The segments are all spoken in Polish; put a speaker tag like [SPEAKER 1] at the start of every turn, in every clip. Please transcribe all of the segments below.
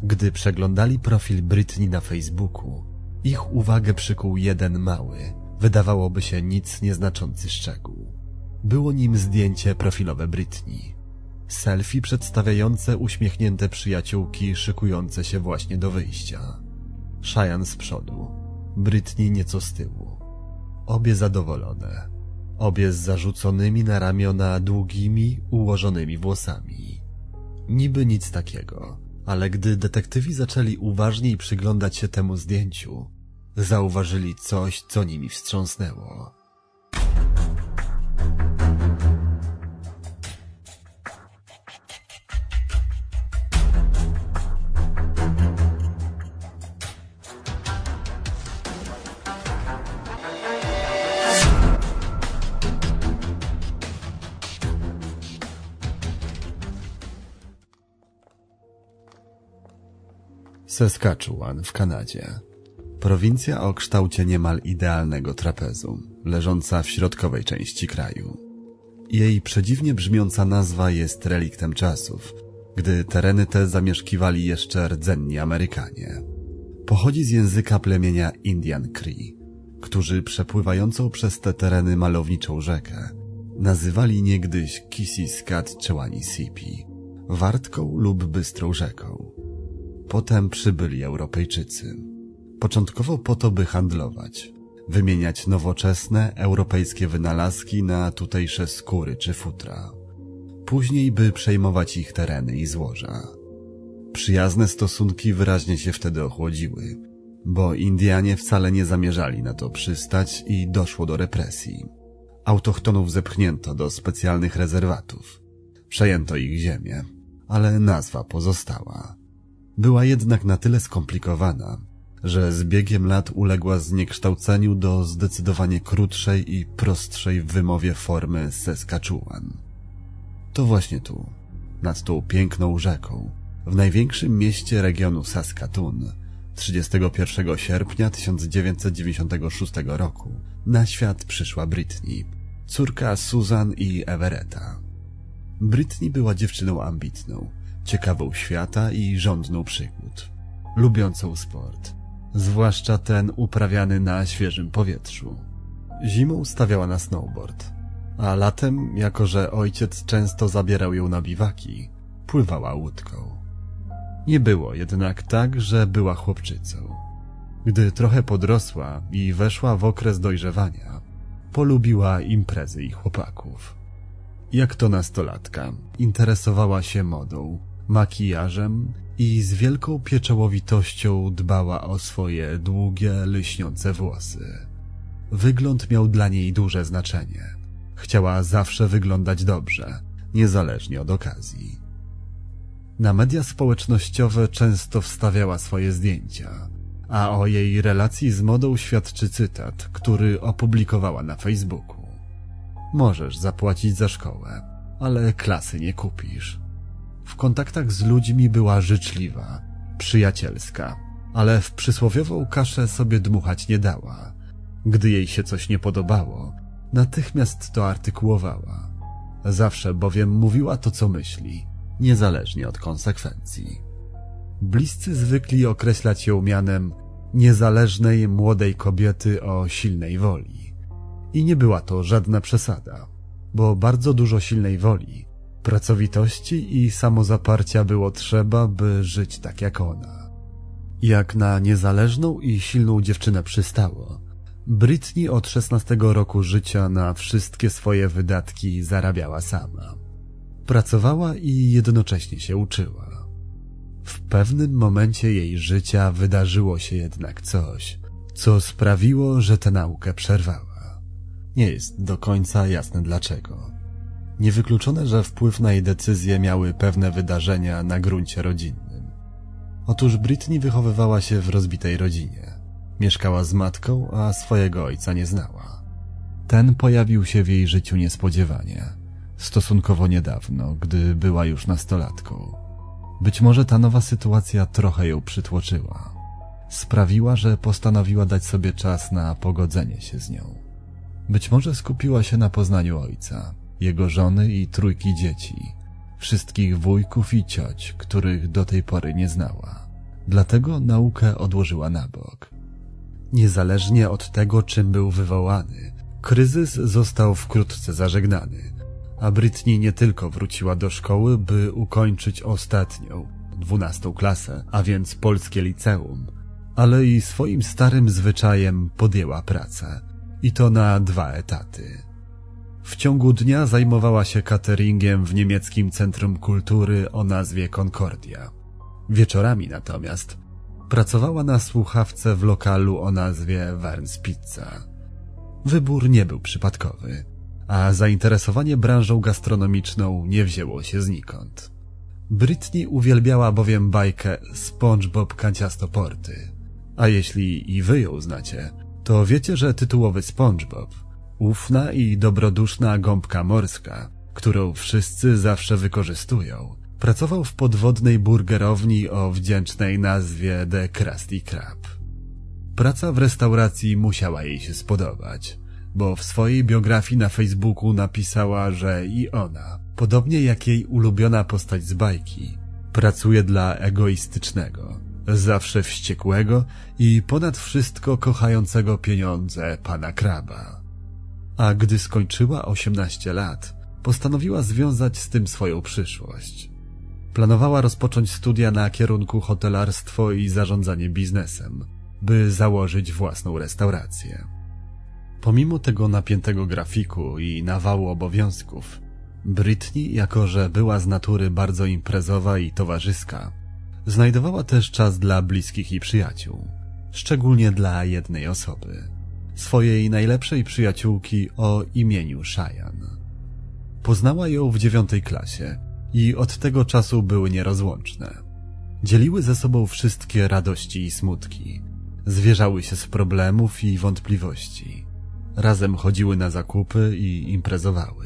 [SPEAKER 1] Gdy przeglądali profil Britney na Facebooku, ich uwagę przykuł jeden mały, wydawałoby się nic nieznaczący szczegół. Było nim zdjęcie profilowe Britney. Selfie przedstawiające uśmiechnięte przyjaciółki szykujące się właśnie do wyjścia. Cheyenne z przodu, Britney nieco z tyłu. Obie zadowolone. Obie z zarzuconymi na ramiona długimi, ułożonymi włosami. Niby nic takiego, ale gdy detektywi zaczęli uważniej przyglądać się temu zdjęciu, zauważyli coś, co nimi wstrząsnęło. Saskatchewan w Kanadzie. Prowincja o kształcie niemal idealnego trapezu, leżąca w środkowej części kraju. Jej przedziwnie brzmiąca nazwa jest reliktem czasów, gdy tereny te zamieszkiwali jeszcze rdzenni Amerykanie. Pochodzi z języka plemienia Indian Cree, którzy przepływającą przez te tereny malowniczą rzekę nazywali niegdyś Kissiskat-Chewanisipi, wartką lub bystrą rzeką. Potem przybyli Europejczycy. Początkowo po to, by handlować, wymieniać nowoczesne, europejskie wynalazki na tutejsze skóry czy futra. Później, by przejmować ich tereny i złoża. Przyjazne stosunki wyraźnie się wtedy ochłodziły, bo Indianie wcale nie zamierzali na to przystać i doszło do represji. Autochtonów zepchnięto do specjalnych rezerwatów. Przejęto ich ziemię, ale nazwa pozostała. Była jednak na tyle skomplikowana, że z biegiem lat uległa zniekształceniu do zdecydowanie krótszej i prostszej w wymowie formy Saskatchewan. To właśnie tu, nad tą piękną rzeką, w największym mieście regionu Saskatoon, 31 sierpnia 1996 roku na świat przyszła Britney, córka Susan i Everetta. Britney była dziewczyną ambitną, ciekawą świata i żądną przygód, lubiącą sport, zwłaszcza ten uprawiany na świeżym powietrzu. Zimą stawiała na snowboard, a latem, jako że ojciec często zabierał ją na biwaki, pływała łódką. Nie było jednak tak, że była chłopczycą. Gdy trochę podrosła i weszła w okres dojrzewania, polubiła imprezy i chłopaków. Jak to nastolatka, interesowała się modą, makijażem i z wielką pieczołowitością dbała o swoje długie, lśniące włosy. Wygląd miał dla niej duże znaczenie. Chciała zawsze wyglądać dobrze, niezależnie od okazji. Na media społecznościowe często wstawiała swoje zdjęcia, a o jej relacji z modą świadczy cytat, który opublikowała na Facebooku. Możesz zapłacić za szkołę, ale klasy nie kupisz. W kontaktach z ludźmi była życzliwa, przyjacielska, ale w przysłowiową kaszę sobie dmuchać nie dała. Gdy jej się coś nie podobało, natychmiast to artykułowała. Zawsze bowiem mówiła to, co myśli, niezależnie od konsekwencji. Bliscy zwykli określać ją mianem niezależnej, młodej kobiety o silnej woli. I nie była to żadna przesada, bo bardzo dużo silnej woli, pracowitości i samozaparcia było trzeba, by żyć tak jak ona. Jak na niezależną i silną dziewczynę przystało, Britney od 16 roku życia na wszystkie swoje wydatki zarabiała sama. Pracowała i jednocześnie się uczyła. W pewnym momencie jej życia wydarzyło się jednak coś, co sprawiło, że tę naukę przerwała. Nie jest do końca jasne dlaczego. Niewykluczone, że wpływ na jej decyzje miały pewne wydarzenia na gruncie rodzinnym. Otóż Britney wychowywała się w rozbitej rodzinie. Mieszkała z matką, a swojego ojca nie znała. Ten pojawił się w jej życiu niespodziewanie, stosunkowo niedawno, gdy była już nastolatką. Być może ta nowa sytuacja trochę ją przytłoczyła. Sprawiła, że postanowiła dać sobie czas na pogodzenie się z nią. Być może skupiła się na poznaniu ojca, jego żony i trójki dzieci, wszystkich wujków i cioć, których do tej pory nie znała. dlatego naukę odłożyła na bok. Niezależnie od tego, czym był wywołany, kryzys został wkrótce zażegnany, a Britney nie tylko wróciła do szkoły, by ukończyć ostatnią, 12. klasę, a więc polskie liceum, ale i swoim starym zwyczajem podjęła pracę, i to na 2 etaty. W ciągu dnia zajmowała się cateringiem w niemieckim Centrum Kultury o nazwie Concordia. Wieczorami natomiast pracowała na słuchawce w lokalu o nazwie Wern's Pizza. Wybór nie był przypadkowy, a zainteresowanie branżą gastronomiczną nie wzięło się znikąd. Britney uwielbiała bowiem bajkę SpongeBob Kanciastoporty. A jeśli i wy ją znacie, to wiecie, że tytułowy SpongeBob, ufna i dobroduszna gąbka morska, którą wszyscy zawsze wykorzystują, pracował w podwodnej burgerowni o wdzięcznej nazwie The Krusty Krab. Praca w restauracji musiała jej się spodobać, bo w swojej biografii na Facebooku napisała, że i ona, podobnie jak jej ulubiona postać z bajki, pracuje dla egoistycznego, zawsze wściekłego i ponad wszystko kochającego pieniądze pana Kraba. A gdy skończyła 18 lat, postanowiła związać z tym swoją przyszłość. Planowała rozpocząć studia na kierunku hotelarstwo i zarządzanie biznesem, by założyć własną restaurację. Pomimo tego napiętego grafiku i nawału obowiązków, Britney, jako że była z natury bardzo imprezowa i towarzyska, znajdowała też czas dla bliskich i przyjaciół, szczególnie dla jednej osoby, swojej najlepszej przyjaciółki o imieniu Cheyenne. Poznała ją w 9. klasie i od tego czasu były nierozłączne. Dzieliły ze sobą wszystkie radości i smutki, zwierzały się z problemów i wątpliwości, razem chodziły na zakupy i imprezowały.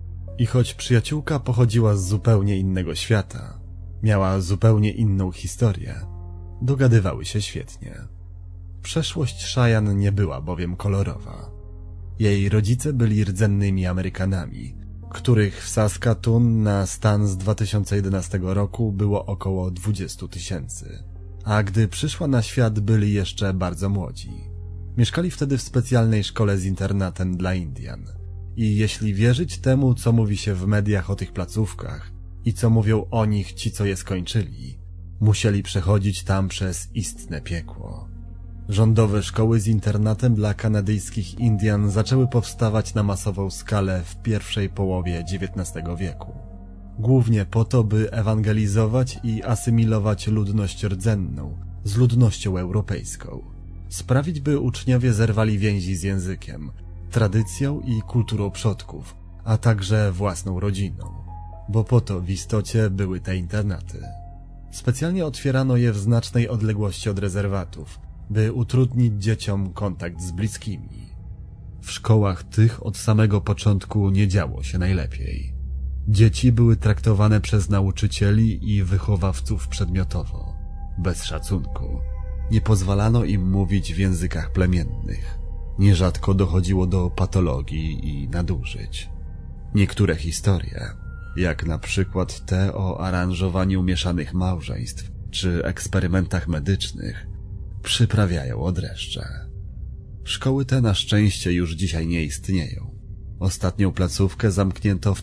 [SPEAKER 1] I choć przyjaciółka pochodziła z zupełnie innego świata, miała zupełnie inną historię, dogadywały się świetnie. Przeszłość Cheyenne nie była bowiem kolorowa. Jej rodzice byli rdzennymi Amerykanami, których w Saskatoon na stan z 2011 roku było około 20 000, a gdy przyszła na świat, byli jeszcze bardzo młodzi. Mieszkali wtedy w specjalnej szkole z internatem dla Indian. I jeśli wierzyć temu, co mówi się w mediach o tych placówkach i co mówią o nich ci, co je skończyli, musieli przechodzić tam przez istne piekło. Rządowe szkoły z internatem dla kanadyjskich Indian zaczęły powstawać na masową skalę w pierwszej połowie XIX wieku. Głównie po to, by ewangelizować i asymilować ludność rdzenną z ludnością europejską. Sprawić, by uczniowie zerwali więzi z językiem, tradycją i kulturą przodków, a także własną rodziną, bo po to w istocie były te internaty. Specjalnie otwierano je w znacznej odległości od rezerwatów, by utrudnić dzieciom kontakt z bliskimi. W szkołach tych od samego początku nie działo się najlepiej. Dzieci były traktowane przez nauczycieli i wychowawców przedmiotowo, bez szacunku. Nie pozwalano im mówić w językach plemiennych. Nierzadko dochodziło do patologii i nadużyć. Niektóre historie, jak na przykład te o aranżowaniu mieszanych małżeństw czy eksperymentach medycznych, przyprawiają o dreszcze. Szkoły te na szczęście już dzisiaj nie istnieją. Ostatnią placówkę zamknięto w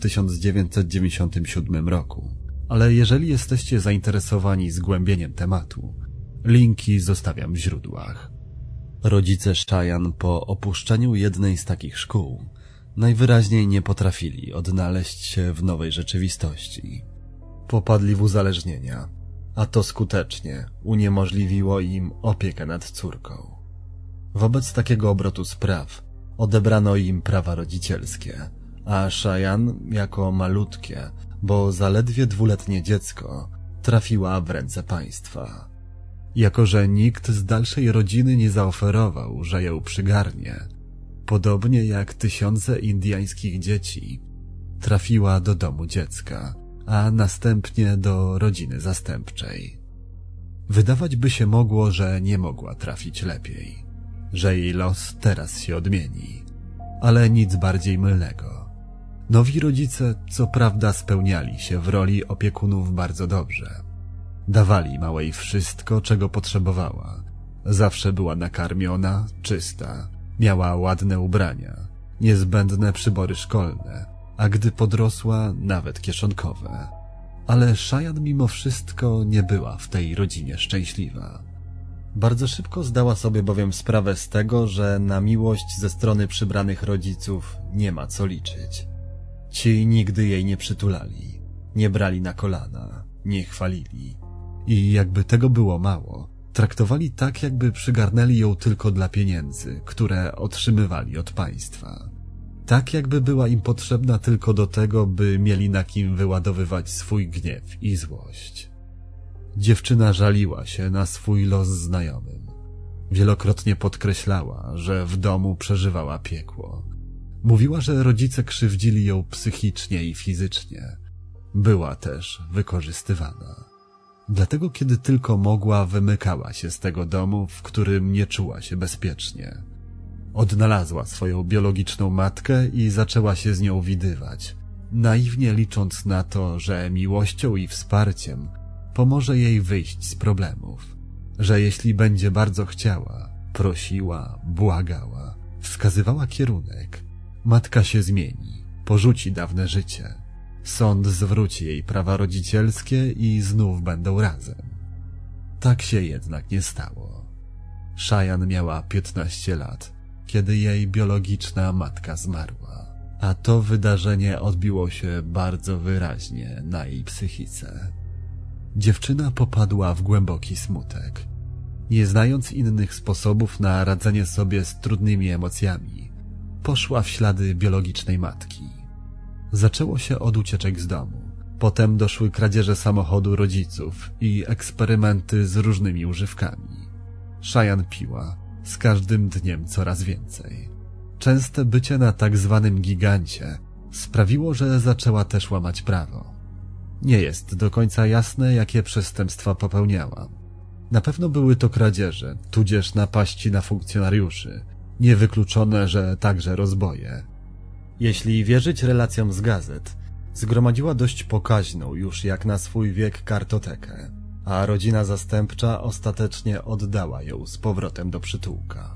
[SPEAKER 1] 1997 roku, ale jeżeli jesteście zainteresowani zgłębieniem tematu, linki zostawiam w źródłach. Rodzice Cheyenne po opuszczeniu jednej z takich szkół najwyraźniej nie potrafili odnaleźć się w nowej rzeczywistości. Popadli w uzależnienia, a to skutecznie uniemożliwiło im opiekę nad córką. Wobec takiego obrotu spraw odebrano im prawa rodzicielskie, a Cheyenne jako malutkie, bo zaledwie 2-letnie dziecko, trafiła w ręce państwa. Jako że nikt z dalszej rodziny nie zaoferował, że ją przygarnie, podobnie jak tysiące indyjskich dzieci, trafiła do domu dziecka, a następnie do rodziny zastępczej. Wydawać by się mogło, że nie mogła trafić lepiej, że jej los teraz się odmieni, ale nic bardziej mylnego. Nowi rodzice co prawda spełniali się w roli opiekunów bardzo dobrze, Dawali małej wszystko, czego potrzebowała. Zawsze była nakarmiona, czysta, miała ładne ubrania, niezbędne przybory szkolne, a gdy podrosła, nawet kieszonkowe. Ale Cheyenne mimo wszystko nie była w tej rodzinie szczęśliwa. Bardzo szybko zdała sobie bowiem sprawę z tego, że na miłość ze strony przybranych rodziców nie ma co liczyć. Ci nigdy jej nie przytulali, nie brali na kolana, nie chwalili. I jakby tego było mało, traktowali tak, jakby przygarnęli ją tylko dla pieniędzy, które otrzymywali od państwa. Tak, jakby była im potrzebna tylko do tego, by mieli na kim wyładowywać swój gniew i złość. Dziewczyna żaliła się na swój los znajomym. Wielokrotnie podkreślała, że w domu przeżywała piekło. Mówiła, że rodzice krzywdzili ją psychicznie i fizycznie. Była też wykorzystywana. Dlatego, kiedy tylko mogła, wymykała się z tego domu, w którym nie czuła się bezpiecznie. Odnalazła swoją biologiczną matkę i zaczęła się z nią widywać, naiwnie licząc na to, że miłością i wsparciem pomoże jej wyjść z problemów, że jeśli będzie bardzo chciała, prosiła, błagała, wskazywała kierunek, matka się zmieni, porzuci dawne życie, sąd zwróci jej prawa rodzicielskie i znów będą razem. Tak się jednak nie stało. Cheyenne miała 15 lat, kiedy jej biologiczna matka zmarła, a to wydarzenie odbiło się bardzo wyraźnie na jej psychice. Dziewczyna popadła w głęboki smutek. Nie znając innych sposobów na radzenie sobie z trudnymi emocjami, poszła w ślady biologicznej matki. Zaczęło się od ucieczek z domu. Potem doszły kradzieże samochodu rodziców i eksperymenty z różnymi używkami. Cheyenne piła, z każdym dniem coraz więcej. Częste bycie na tak zwanym gigancie sprawiło, że zaczęła też łamać prawo. Nie jest do końca jasne, jakie przestępstwa popełniała. Na pewno były to kradzieże, tudzież napaści na funkcjonariuszy. Niewykluczone, że także rozboje. Jeśli wierzyć relacjom z gazet, zgromadziła dość pokaźną już jak na swój wiek kartotekę, a rodzina zastępcza ostatecznie oddała ją z powrotem do przytułka.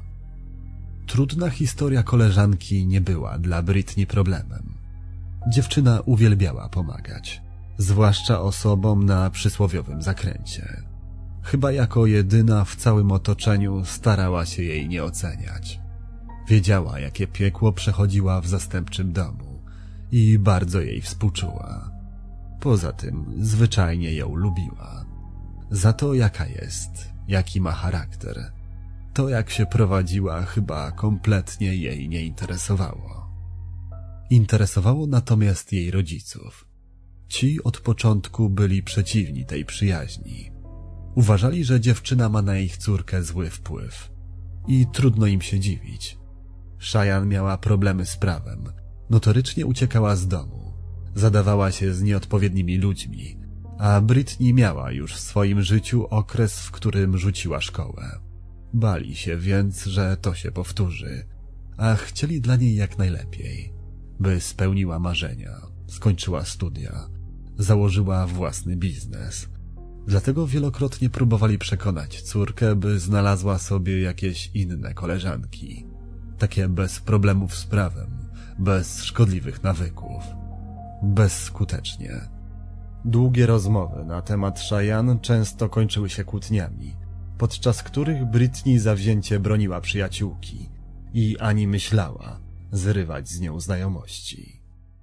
[SPEAKER 1] Trudna historia koleżanki nie była dla Britney problemem. Dziewczyna uwielbiała pomagać, zwłaszcza osobom na przysłowiowym zakręcie. Chyba jako jedyna w całym otoczeniu starała się jej nie oceniać. Wiedziała, jakie piekło przechodziła w zastępczym domu i bardzo jej współczuła. Poza tym zwyczajnie ją lubiła. Za to, jaka jest, jaki ma charakter. To, jak się prowadziła, chyba kompletnie jej nie interesowało. Interesowało natomiast jej rodziców. Ci od początku byli przeciwni tej przyjaźni. Uważali, że dziewczyna ma na ich córkę zły wpływ. I trudno im się dziwić. Cheyenne miała problemy z prawem. Notorycznie uciekała z domu. Zadawała się z nieodpowiednimi ludźmi. A Britney miała już w swoim życiu okres, w którym rzuciła szkołę. Bali się więc, że to się powtórzy. A chcieli dla niej jak najlepiej. By spełniła marzenia, skończyła studia, założyła własny biznes. Dlatego wielokrotnie próbowali przekonać córkę, by znalazła sobie jakieś inne koleżanki. Takie bez problemów z prawem, bez szkodliwych nawyków. Bezskutecznie. Długie rozmowy na temat Cheyenne często kończyły się kłótniami, podczas których Britney zawzięcie broniła przyjaciółki i ani myślała zrywać z nią znajomości.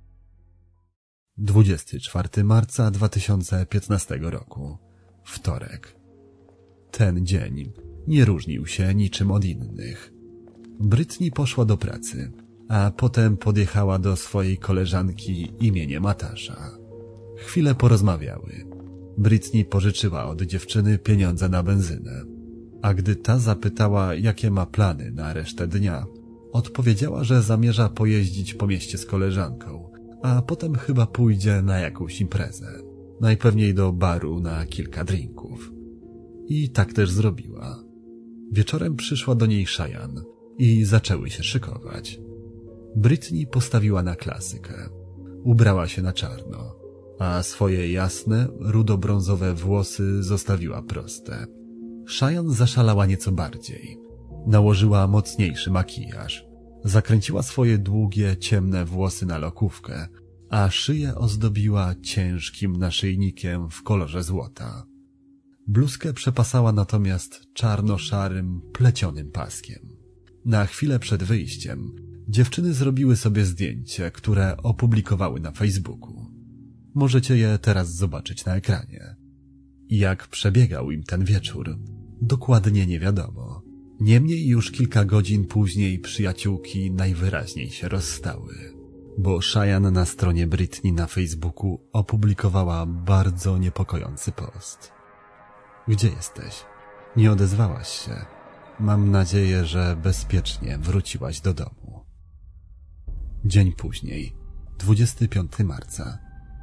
[SPEAKER 1] 24 marca 2015 roku. Wtorek. Ten dzień nie różnił się niczym od innych. Britney poszła do pracy, a potem podjechała do swojej koleżanki imieniem Natasza. Chwilę porozmawiały. Britney pożyczyła od dziewczyny pieniądze na benzynę, a gdy ta zapytała, jakie ma plany na resztę dnia, odpowiedziała, że zamierza pojeździć po mieście z koleżanką, a potem chyba pójdzie na jakąś imprezę, najpewniej do baru na kilka drinków. I tak też zrobiła. Wieczorem przyszła do niej Cheyenne i zaczęły się szykować. Britney postawiła na klasykę. Ubrała się na czarno. a swoje jasne, rudo-brązowe włosy zostawiła proste. Cheyenne zaszalała nieco bardziej. Nałożyła mocniejszy makijaż. Zakręciła swoje długie, ciemne włosy na lokówkę, a szyję ozdobiła ciężkim naszyjnikiem w kolorze złota. Bluzkę przepasała natomiast czarno-szarym, plecionym paskiem. Na chwilę przed wyjściem dziewczyny zrobiły sobie zdjęcie, które opublikowały na Facebooku. Możecie je teraz zobaczyć na ekranie. Jak przebiegał im ten wieczór, dokładnie nie wiadomo. Niemniej już kilka godzin później przyjaciółki najwyraźniej się rozstały, bo Cheyenne na stronie Britney na Facebooku opublikowała bardzo niepokojący post. Gdzie jesteś? Nie odezwałaś się. Mam nadzieję, że bezpiecznie wróciłaś do domu. Dzień później, 25 marca.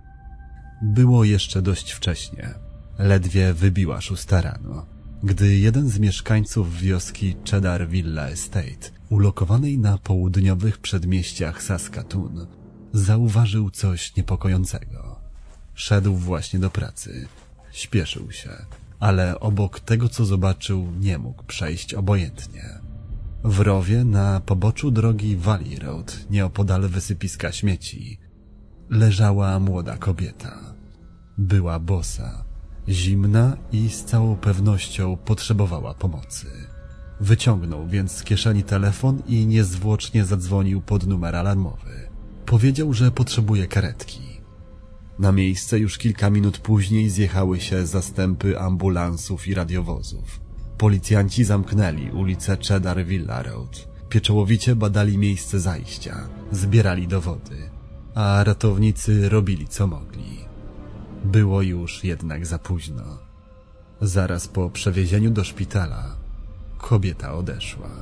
[SPEAKER 1] Było jeszcze dość wcześnie. Ledwie wybiła 6 rano, gdy jeden z mieszkańców wioski Cedar Villa Estate, ulokowanej na południowych przedmieściach Saskatoon, zauważył coś niepokojącego. Szedł właśnie do pracy. Śpieszył się, ale obok tego, co zobaczył, nie mógł przejść obojętnie. W rowie na poboczu drogi Valley Road, nieopodal wysypiska śmieci, leżała młoda kobieta. Była bosa, zimna i z całą pewnością potrzebowała pomocy. Wyciągnął więc z kieszeni telefon i niezwłocznie zadzwonił pod numer alarmowy. Powiedział, że potrzebuje karetki. Na miejsce już kilka minut później zjechały się zastępy ambulansów i radiowozów. Policjanci zamknęli ulicę Cedar Villa Road. Pieczołowicie badali miejsce zajścia, zbierali dowody, a ratownicy robili co mogli. Było już jednak za późno. Zaraz po przewiezieniu do szpitala kobieta odeszła.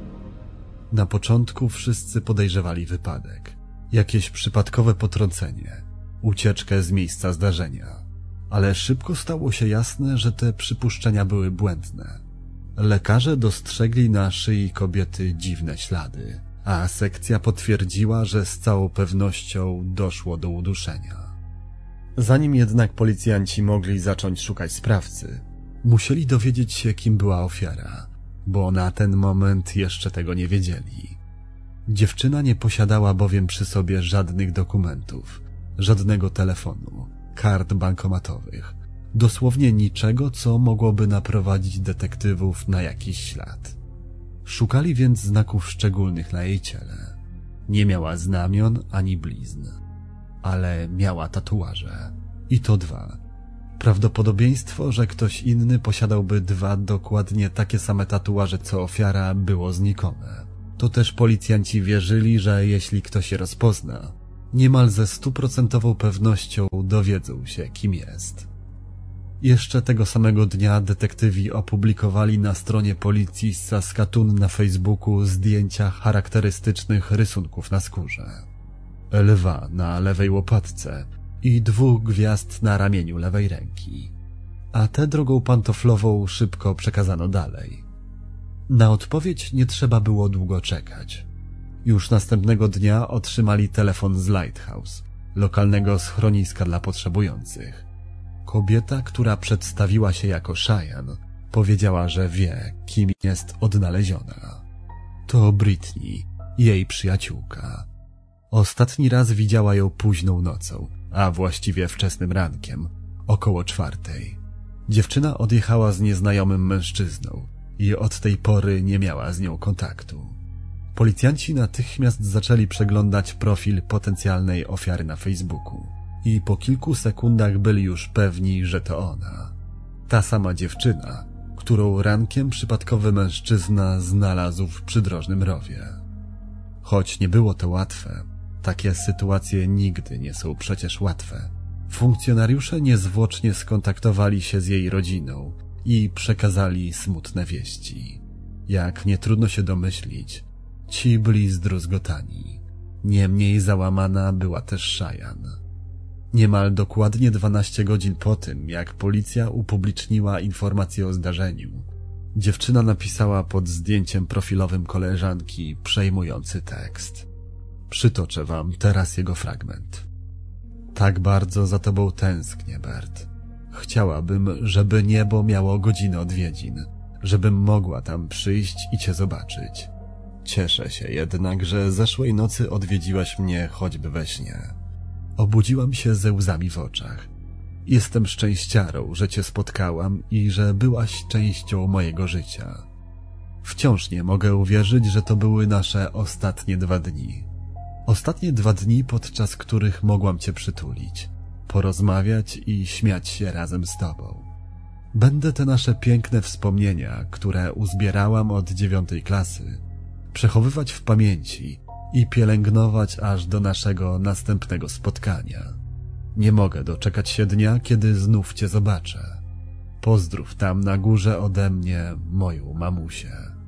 [SPEAKER 1] Na początku wszyscy podejrzewali wypadek, jakieś przypadkowe potrącenie, ucieczkę z miejsca zdarzenia, ale szybko stało się jasne, że te przypuszczenia były błędne. Lekarze dostrzegli na szyi kobiety dziwne ślady, a sekcja potwierdziła, że z całą pewnością doszło do uduszenia. Zanim jednak policjanci mogli zacząć szukać sprawcy, musieli dowiedzieć się, kim była ofiara, bo na ten moment jeszcze tego nie wiedzieli. Dziewczyna nie posiadała bowiem przy sobie żadnych dokumentów, żadnego telefonu, kart bankomatowych, dosłownie niczego, co mogłoby naprowadzić detektywów na jakiś ślad. Szukali więc znaków szczególnych na jej ciele. Nie miała znamion ani blizn, ale miała tatuaże. I to 2. Prawdopodobieństwo, że ktoś inny posiadałby 2 dokładnie takie same tatuaże co ofiara, było znikome. To też policjanci wierzyli, że jeśli ktoś je rozpozna, niemal ze 100% pewnością dowiedzą się, kim jest. Jeszcze tego samego dnia detektywi opublikowali na stronie policji z Saskatoon na Facebooku zdjęcia charakterystycznych rysunków na skórze. Lwa na lewej łopatce i 2 gwiazd na ramieniu lewej ręki. A tę drogą pantoflową szybko przekazano dalej. Na odpowiedź nie trzeba było długo czekać. Już następnego dnia otrzymali telefon z Lighthouse, lokalnego schroniska dla potrzebujących. Kobieta, która przedstawiła się jako Cheyenne, powiedziała, że wie, kim jest odnaleziona. To Britney, jej przyjaciółka. Ostatni raz widziała ją późną nocą, a właściwie wczesnym rankiem, około 4. Dziewczyna odjechała z nieznajomym mężczyzną i od tej pory nie miała z nią kontaktu. Policjanci natychmiast zaczęli przeglądać profil potencjalnej ofiary na Facebooku i po kilku sekundach byli już pewni, że to ona. Ta sama dziewczyna, którą rankiem przypadkowy mężczyzna znalazł w przydrożnym rowie. Choć nie było to łatwe, takie sytuacje nigdy nie są przecież łatwe. Funkcjonariusze niezwłocznie skontaktowali się z jej rodziną i przekazali smutne wieści. Jak nie trudno się domyślić, ci byli zdruzgotani. Niemniej załamana była też Cheyenne. Niemal dokładnie 12 godzin po tym, jak policja upubliczniła informację o zdarzeniu, dziewczyna napisała pod zdjęciem profilowym koleżanki przejmujący tekst. Przytoczę wam teraz jego fragment. Tak bardzo za tobą tęsknię, Bert. Chciałabym, żeby niebo miało godzinę odwiedzin, żebym mogła tam przyjść i cię zobaczyć. Cieszę się jednak, że zeszłej nocy odwiedziłaś mnie choćby we śnie. Obudziłam się ze łzami w oczach. Jestem szczęściarą, że cię spotkałam i że byłaś częścią mojego życia. Wciąż nie mogę uwierzyć, że to były nasze ostatnie 2 dni. Ostatnie 2 dni, podczas których mogłam cię przytulić, porozmawiać i śmiać się razem z tobą. Będę te nasze piękne wspomnienia, które uzbierałam od 9. klasy, przechowywać w pamięci i pielęgnować aż do naszego następnego spotkania. Nie mogę doczekać się dnia, kiedy znów cię zobaczę. Pozdrów tam na górze ode mnie moją mamusię.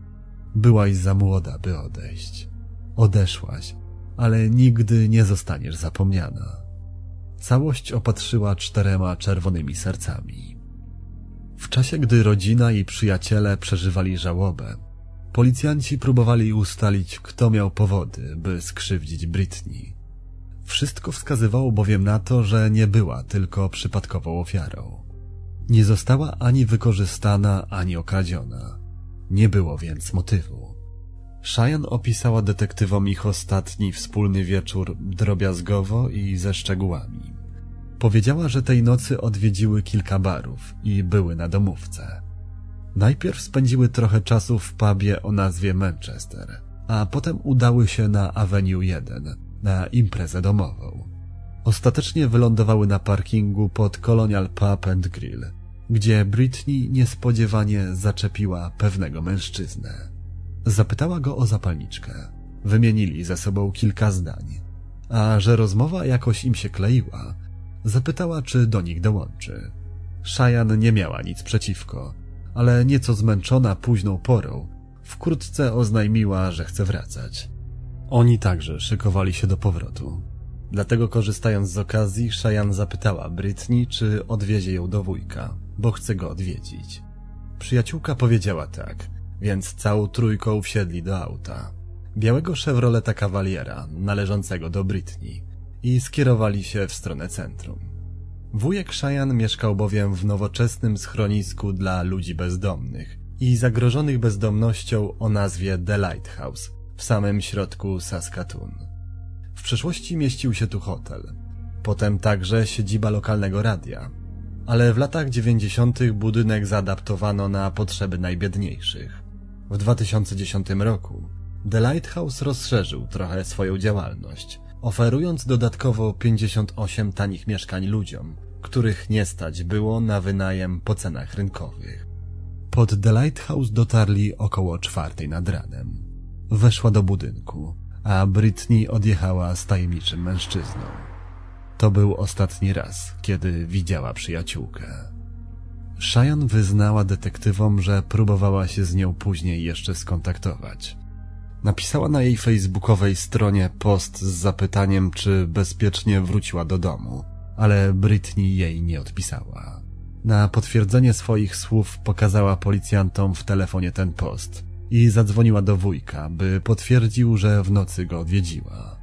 [SPEAKER 1] Byłaś za młoda, by odejść. Odeszłaś, ale nigdy nie zostaniesz zapomniana. Całość opatrzyła 4 czerwonymi sercami. W czasie, gdy rodzina i przyjaciele przeżywali żałobę, policjanci próbowali ustalić, kto miał powody, by skrzywdzić Britney. Wszystko wskazywało bowiem na to, że nie była tylko przypadkową ofiarą. Nie została ani wykorzystana, ani okradziona. Nie było więc motywu. Cheyenne opisała detektywom ich ostatni wspólny wieczór drobiazgowo i ze szczegółami. Powiedziała, że tej nocy odwiedziły kilka barów i były na domówce. Najpierw spędziły trochę czasu w pubie o nazwie Manchester, a potem udały się na Avenue 1 na imprezę domową. Ostatecznie wylądowały na parkingu pod Colonial Pub and Grill, gdzie Britney niespodziewanie zaczepiła pewnego mężczyznę. Zapytała go o zapalniczkę. Wymienili ze sobą kilka zdań, a że rozmowa jakoś im się kleiła, zapytała, czy do nich dołączy. Cheyenne nie miała nic przeciwko, ale nieco zmęczona późną porą, wkrótce oznajmiła, że chce wracać. Oni także szykowali się do powrotu. Dlatego, korzystając z okazji, Cheyenne zapytała Britney, czy odwiezie ją do wujka, bo chce go odwiedzić. Przyjaciółka powiedziała tak, więc całą trójką wsiedli do auta, białego Chevroleta Cavaliera należącego do Britney, i skierowali się w stronę centrum. Wujek Cheyenne mieszkał bowiem w nowoczesnym schronisku dla ludzi bezdomnych i zagrożonych bezdomnością o nazwie The Lighthouse w samym środku Saskatoon. W przeszłości mieścił się tu hotel, potem także siedziba lokalnego radia, ale w latach 90. budynek zaadaptowano na potrzeby najbiedniejszych. W 2010 roku The Lighthouse rozszerzył trochę swoją działalność, oferując dodatkowo 58 tanich mieszkań ludziom, których nie stać było na wynajem po cenach rynkowych. Pod The Lighthouse dotarli około 4:00 nad ranem. Weszła do budynku, a Britney odjechała z tajemniczym mężczyzną. To był ostatni raz, kiedy widziała przyjaciółkę. Cheyenne wyznała detektywom, że próbowała się z nią później jeszcze skontaktować. Napisała na jej facebookowej stronie post z zapytaniem, czy bezpiecznie wróciła do domu, ale Britney jej nie odpisała. Na potwierdzenie swoich słów pokazała policjantom w telefonie ten post i zadzwoniła do wujka, by potwierdził, że w nocy go odwiedziła.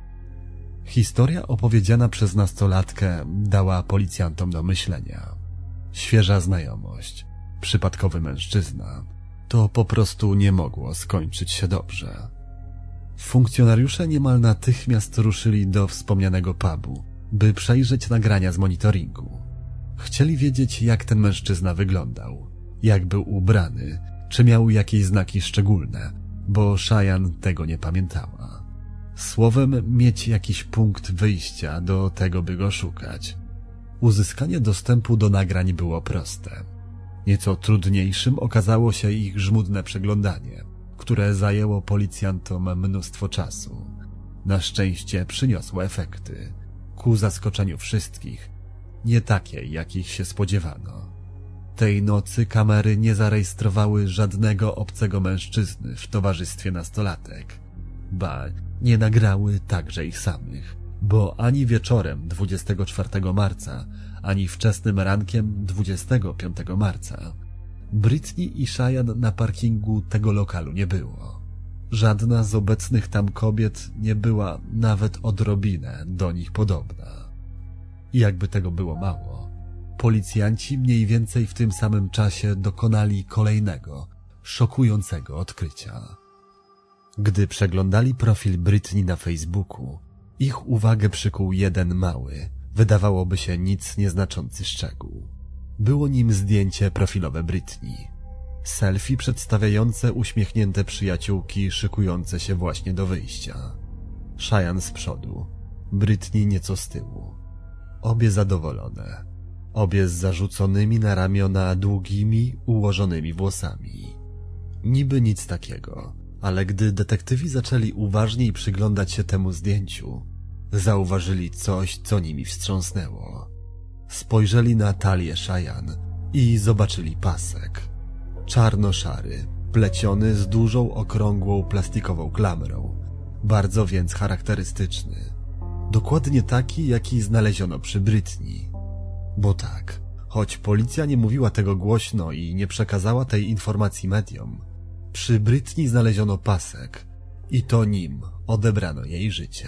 [SPEAKER 1] Historia opowiedziana przez nastolatkę dała policjantom do myślenia. Świeża znajomość, przypadkowy mężczyzna, to po prostu nie mogło skończyć się dobrze. Funkcjonariusze niemal natychmiast ruszyli do wspomnianego pubu, by przejrzeć nagrania z monitoringu. Chcieli wiedzieć, jak ten mężczyzna wyglądał, jak był ubrany, czy miał jakieś znaki szczególne, bo Cheyenne tego nie pamiętała. Słowem, mieć jakiś punkt wyjścia do tego, by go szukać. Uzyskanie dostępu do nagrań było proste. Nieco trudniejszym okazało się ich żmudne przeglądanie, które zajęło policjantom mnóstwo czasu. Na szczęście przyniosło efekty. Ku zaskoczeniu wszystkich, nie takie, jakich się spodziewano. Tej nocy kamery nie zarejestrowały żadnego obcego mężczyzny w towarzystwie nastolatek. Ba, nie nagrały także ich samych, bo ani wieczorem 24 marca, ani wczesnym rankiem 25 marca Britney i Cheyenne na parkingu tego lokalu nie było. Żadna z obecnych tam kobiet nie była nawet odrobinę do nich podobna. I jakby tego było mało, policjanci mniej więcej w tym samym czasie dokonali kolejnego, szokującego odkrycia. Gdy przeglądali profil Britney na Facebooku, ich uwagę przykuł jeden mały, wydawałoby się nic nieznaczący szczegół. Było nim zdjęcie profilowe Britney. Selfie przedstawiające uśmiechnięte przyjaciółki szykujące się właśnie do wyjścia. Cheyenne z przodu, Britney nieco z tyłu. Obie zadowolone. Obie z zarzuconymi na ramiona długimi, ułożonymi włosami. Niby nic takiego, ale gdy detektywi zaczęli uważniej przyglądać się temu zdjęciu, zauważyli coś, co nimi wstrząsnęło. Spojrzeli na talię Cheyenne i zobaczyli pasek. Czarno-szary, pleciony z dużą, okrągłą plastikową klamrą, bardzo więc charakterystyczny. Dokładnie taki, jaki znaleziono przy Britney. Bo tak, choć policja nie mówiła tego głośno i nie przekazała tej informacji mediom, przy Britney znaleziono pasek i to nim odebrano jej życie.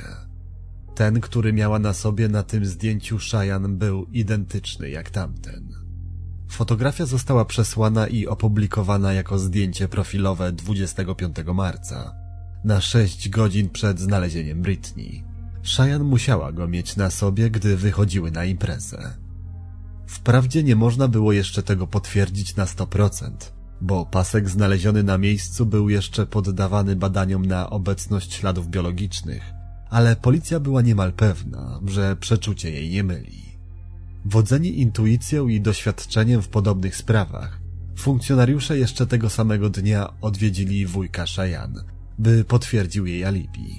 [SPEAKER 1] Ten, który miała na sobie na tym zdjęciu Cheyenne, był identyczny jak tamten. Fotografia została przesłana i opublikowana jako zdjęcie profilowe 25 marca, na 6 godzin przed znalezieniem Britney. Cheyenne musiała go mieć na sobie, gdy wychodziły na imprezę. Wprawdzie nie można było jeszcze tego potwierdzić na 100%, bo pasek znaleziony na miejscu był jeszcze poddawany badaniom na obecność śladów biologicznych, ale policja była niemal pewna, że przeczucie jej nie myli. Wodzeni intuicją i doświadczeniem w podobnych sprawach, funkcjonariusze jeszcze tego samego dnia odwiedzili wujka Cheyenne, by potwierdził jej alibi.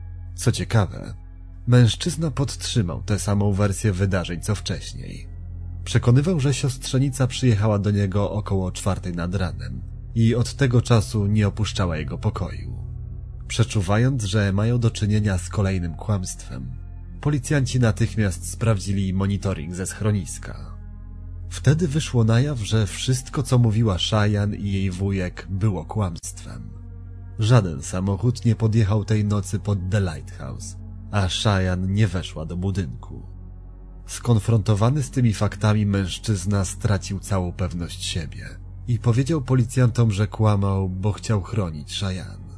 [SPEAKER 1] Co ciekawe, mężczyzna podtrzymał tę samą wersję wydarzeń co wcześniej. Przekonywał, że siostrzenica przyjechała do niego około 4 nad ranem i od tego czasu nie opuszczała jego pokoju. Przeczuwając, że mają do czynienia z kolejnym kłamstwem, policjanci natychmiast sprawdzili monitoring ze schroniska. Wtedy wyszło na jaw, że wszystko, co mówiła Cheyenne i jej wujek, było kłamstwem. Żaden samochód nie podjechał tej nocy pod The Lighthouse, a Cheyenne nie weszła do budynku. Skonfrontowany z tymi faktami mężczyzna stracił całą pewność siebie i powiedział policjantom, że kłamał, bo chciał chronić Cheyenne.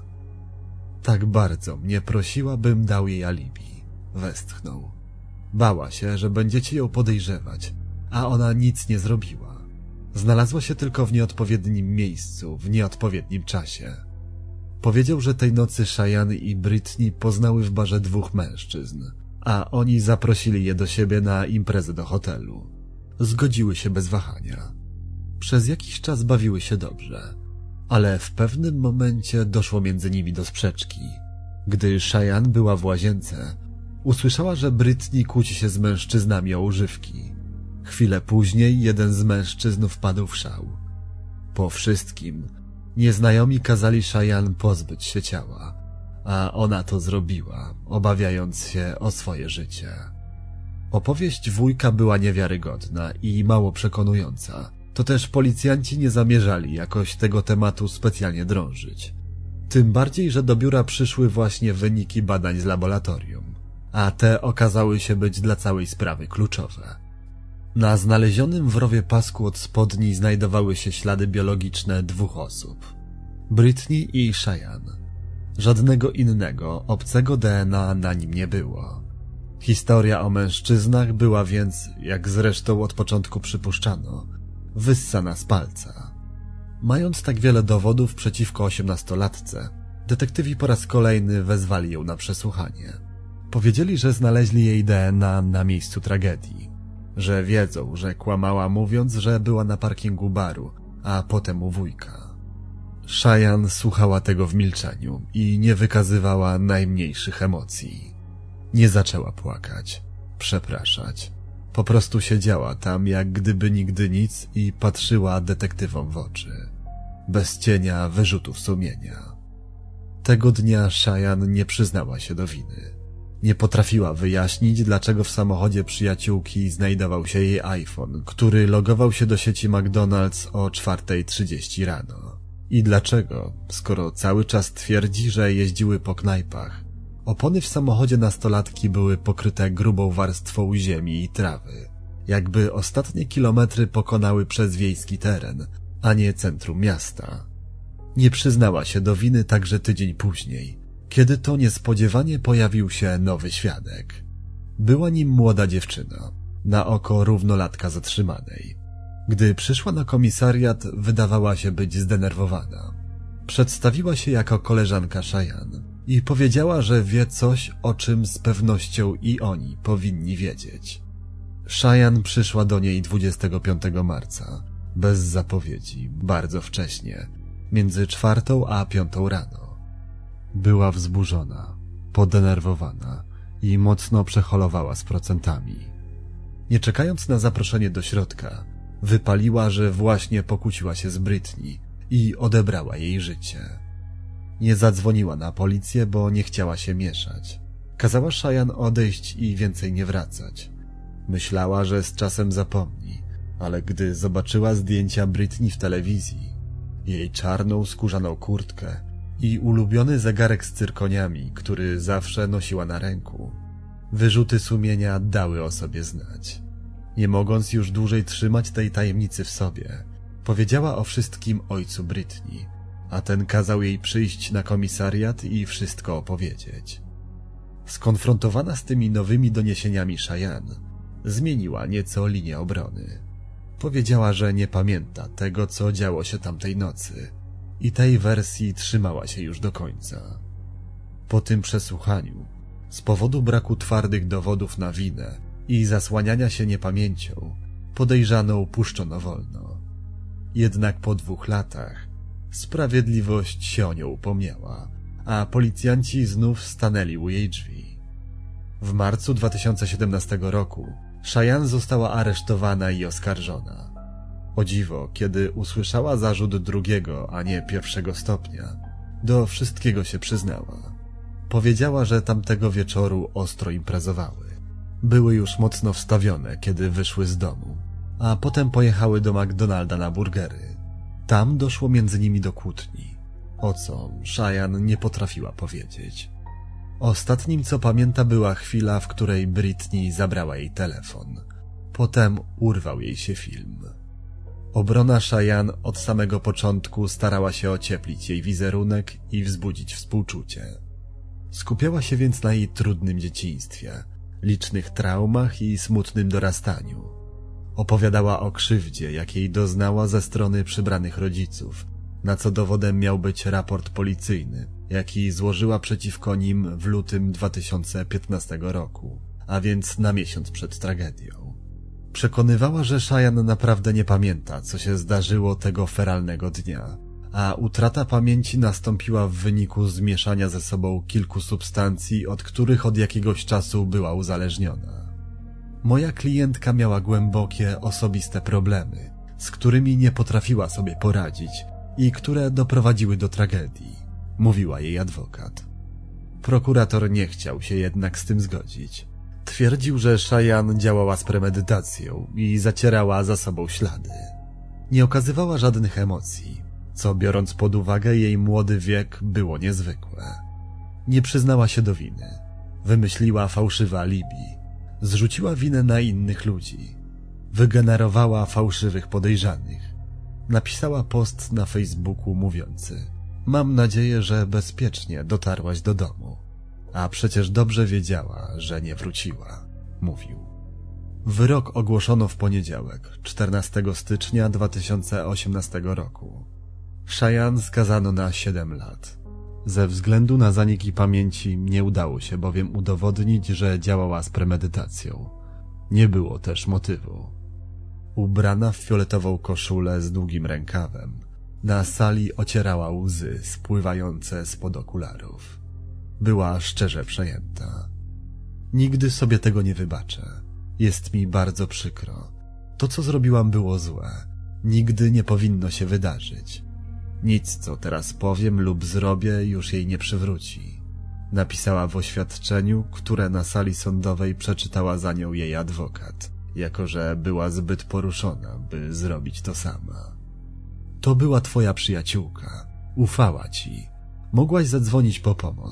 [SPEAKER 1] Tak bardzo mnie prosiła, bym dał jej alibi, westchnął. Bała się, że będziecie ją podejrzewać, a ona nic nie zrobiła. Znalazła się tylko w nieodpowiednim miejscu, w nieodpowiednim czasie. Powiedział, że tej nocy Cheyenne i Britney poznały w barze 2 mężczyzn, a oni zaprosili je do siebie na imprezę do hotelu. Zgodziły się bez wahania. Przez jakiś czas bawiły się dobrze, ale w pewnym momencie doszło między nimi do sprzeczki. Gdy Cheyenne była w łazience, usłyszała, że Britney kłóci się z mężczyznami o używki. Chwilę później jeden z mężczyzn wpadł w szał. Po wszystkim nieznajomi kazali Cheyenne pozbyć się ciała, a ona to zrobiła, obawiając się o swoje życie. Opowieść wujka była niewiarygodna i mało przekonująca, to też policjanci nie zamierzali jakoś tego tematu specjalnie drążyć. Tym bardziej, że do biura przyszły właśnie wyniki badań z laboratorium, a te okazały się być dla całej sprawy kluczowe. Na znalezionym w rowie pasku od spodni znajdowały się ślady biologiczne 2 osób. Britney i Cheyenne. Żadnego innego, obcego DNA na nim nie było. Historia o mężczyznach była więc, jak zresztą od początku przypuszczano, wyssana z palca. Mając tak wiele dowodów przeciwko 18-latce, detektywi po raz kolejny wezwali ją na przesłuchanie. Powiedzieli, że znaleźli jej DNA na miejscu tragedii, że wiedzą, że kłamała mówiąc, że była na parkingu baru, a potem u wujka. Cheyenne słuchała tego w milczeniu i nie wykazywała najmniejszych emocji. Nie zaczęła płakać, przepraszać. Po prostu siedziała tam jak gdyby nigdy nic i patrzyła detektywom w oczy, bez cienia wyrzutów sumienia. Tego dnia Cheyenne nie przyznała się do winy. Nie potrafiła wyjaśnić, dlaczego w samochodzie przyjaciółki znajdował się jej iPhone, który logował się do sieci McDonald's o 4:30 rano. I dlaczego, skoro cały czas twierdzi, że jeździły po knajpach, Opony w samochodzie nastolatki były pokryte grubą warstwą ziemi i trawy, jakby ostatnie kilometry pokonały przez wiejski teren, a nie centrum miasta. Nie przyznała się do winy także tydzień później, kiedy to niespodziewanie pojawił się nowy świadek. Była nim młoda dziewczyna, na oko równolatka zatrzymanej. Gdy przyszła na komisariat, wydawała się być zdenerwowana. Przedstawiła się jako koleżanka Cheyenne i powiedziała, że wie coś, o czym z pewnością i oni powinni wiedzieć. Cheyenne przyszła do niej 25 marca, bez zapowiedzi, bardzo wcześnie, między 4 a 5 rano. Była wzburzona, podenerwowana i mocno przeholowała z procentami. Nie czekając na zaproszenie do środka, wypaliła, że właśnie pokłóciła się z Britney i odebrała jej życie. Nie zadzwoniła na policję, bo nie chciała się mieszać. Kazała Cheyenne odejść i więcej nie wracać. Myślała, że z czasem zapomni, ale gdy zobaczyła zdjęcia Britney w telewizji, jej czarną skórzaną kurtkę i ulubiony zegarek z cyrkoniami, który zawsze nosiła na ręku, wyrzuty sumienia dały o sobie znać. Nie mogąc już dłużej trzymać tej tajemnicy w sobie, powiedziała o wszystkim ojcu Britney, a ten kazał jej przyjść na komisariat i wszystko opowiedzieć. Skonfrontowana z tymi nowymi doniesieniami Cheyenne, zmieniła nieco linię obrony. Powiedziała, że nie pamięta tego, co działo się tamtej nocy i tej wersji trzymała się już do końca. Po tym przesłuchaniu, z powodu braku twardych dowodów na winę i zasłaniania się niepamięcią, podejrzaną puszczono wolno. Jednak po 2 latach sprawiedliwość się o nią upomniała, a policjanci znów stanęli u jej drzwi. W marcu 2017 roku Cheyenne została aresztowana i oskarżona. O dziwo, kiedy usłyszała zarzut 2, a nie 1 stopnia, do wszystkiego się przyznała. Powiedziała, że tamtego wieczoru ostro imprezowały. Były już mocno wstawione, kiedy wyszły z domu, a potem pojechały do McDonalda na burgery. Tam doszło między nimi do kłótni, o co Cheyenne nie potrafiła powiedzieć. Ostatnim, co pamięta, była chwila, w której Britney zabrała jej telefon. Potem urwał jej się film. Obrona Cheyenne od samego początku starała się ocieplić jej wizerunek i wzbudzić współczucie. Skupiała się więc na jej trudnym dzieciństwie, licznych traumach i smutnym dorastaniu. Opowiadała o krzywdzie, jakiej doznała ze strony przybranych rodziców, na co dowodem miał być raport policyjny, jaki złożyła przeciwko nim w lutym 2015 roku, a więc na miesiąc przed tragedią. Przekonywała, że Cheyenne naprawdę nie pamięta, co się zdarzyło tego feralnego dnia, a utrata pamięci nastąpiła w wyniku zmieszania ze sobą kilku substancji, od których od jakiegoś czasu była uzależniona. Moja klientka miała głębokie, osobiste problemy, z którymi nie potrafiła sobie poradzić i które doprowadziły do tragedii, mówiła jej adwokat. Prokurator nie chciał się jednak z tym zgodzić. Twierdził, że Cheyenne działała z premedytacją i zacierała za sobą ślady. Nie okazywała żadnych emocji, co biorąc pod uwagę jej młody wiek było niezwykłe. Nie przyznała się do winy. Wymyśliła fałszywe alibi. Zrzuciła winę na innych ludzi. Wygenerowała fałszywych podejrzanych. Napisała post na Facebooku mówiący: „Mam nadzieję, że bezpiecznie dotarłaś do domu”, a przecież dobrze wiedziała, że nie wróciła, mówił. Wyrok ogłoszono w poniedziałek, 14 stycznia 2018 roku. Cheyenne skazano na 7 lat. Ze względu na zaniki pamięci nie udało się bowiem udowodnić, że działała z premedytacją. Nie było też motywu. Ubrana w fioletową koszulę z długim rękawem, na sali ocierała łzy spływające spod okularów. Była szczerze przejęta. „Nigdy sobie tego nie wybaczę. Jest mi bardzo przykro. To, co zrobiłam, było złe. Nigdy nie powinno się wydarzyć. Nic, co teraz powiem lub zrobię, już jej nie przywróci”, napisała w oświadczeniu, które na sali sądowej przeczytała za nią jej adwokat, jako że była zbyt poruszona, by zrobić to sama. „To była twoja przyjaciółka. Ufała ci. Mogłaś zadzwonić po pomoc,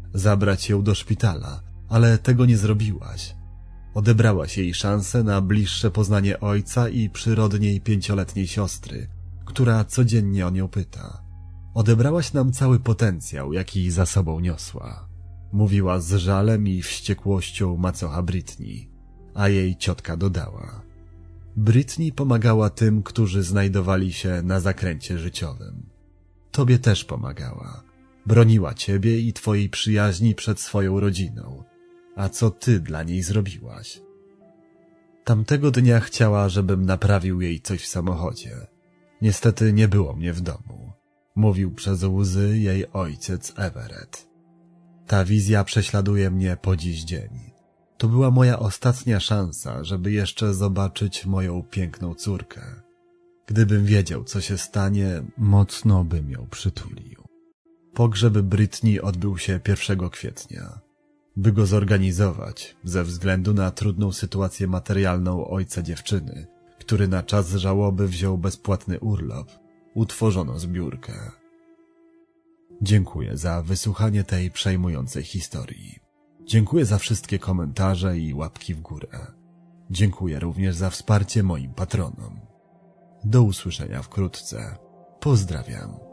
[SPEAKER 1] zabrać ją do szpitala, ale tego nie zrobiłaś. Odebrałaś jej szansę na bliższe poznanie ojca i przyrodniej 5-letniej siostry, która codziennie o nią pyta. Odebrałaś nam cały potencjał, jaki za sobą niosła. Mówiła z żalem i wściekłością macocha Britney, a jej ciotka dodała. Britney pomagała tym, którzy znajdowali się na zakręcie życiowym. Tobie też pomagała. Broniła ciebie i twojej przyjaźni przed swoją rodziną. A co ty dla niej zrobiłaś? Tamtego dnia chciała, żebym naprawił jej coś w samochodzie. Niestety nie było mnie w domu. Mówił przez łzy jej ojciec Everett. Ta wizja prześladuje mnie po dziś dzień. To była moja ostatnia szansa, żeby jeszcze zobaczyć moją piękną córkę. Gdybym wiedział, co się stanie, mocno bym ją przytulił. Pogrzeb Britney odbył się 1 kwietnia. By go zorganizować, ze względu na trudną sytuację materialną ojca dziewczyny, który na czas żałoby wziął bezpłatny urlop, utworzono zbiórkę. Dziękuję za wysłuchanie tej przejmującej historii. Dziękuję za wszystkie komentarze i łapki w górę. Dziękuję również za wsparcie moim patronom. Do usłyszenia wkrótce. Pozdrawiam.